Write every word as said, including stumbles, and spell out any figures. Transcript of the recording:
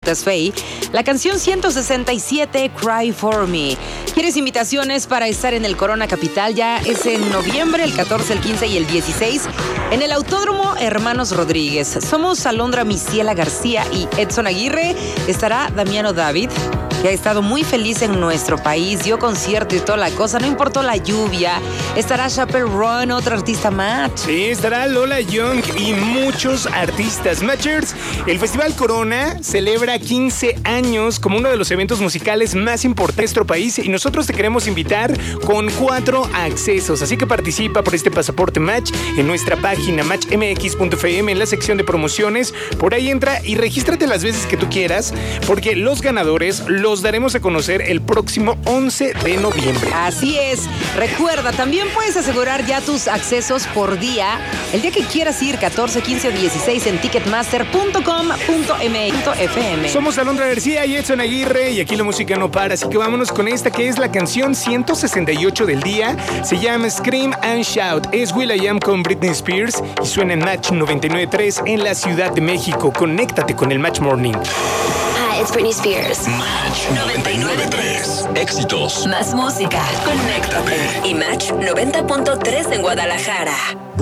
Tesfaye, la canción ciento sesenta y siete, Cry For Me. ¿Quieres invitaciones para estar en el Corona Capital? Ya es en noviembre, el catorce, el quince y el dieciséis, en el Autódromo Hermanos Rodríguez. Somos Alondra Misiela García y Edson Aguirre. Estará Damiano David, que ha estado muy feliz en nuestro país, dio concierto y toda la cosa, no importó la lluvia. Estará Chappell Roan, otro artista más. Sí, estará Lola Young y muchos artistas. Matchers, el Festival Corona celebra quince años como uno de los eventos musicales más importantes de nuestro país y nosotros te queremos invitar con cuatro accesos. Así que participa por este pasaporte Match en nuestra página match m x punto f m en la sección de promociones. Por ahí entra y regístrate las veces que tú quieras, porque los ganadores los los daremos a conocer el próximo once de noviembre. Así es. Recuerda, también puedes asegurar ya tus accesos por día, el día que quieras ir, catorce, quince o dieciséis, en ticketmaster punto com punto m x punto f m. Somos Alondra García y Edson Aguirre y aquí la música no para, así que vámonos con esta que es la canción ciento sesenta y ocho del día. Se llama Scream and Shout. Es will.i.am con Britney Spears y suena en Match noventa y nueve punto tres en la Ciudad de México. Conéctate con el Match Morning. Hi, it's Britney Spears. Match noventa y nueve punto tres. Éxitos. Más música. Conéctate. Y Match noventa punto tres en Guadalajara.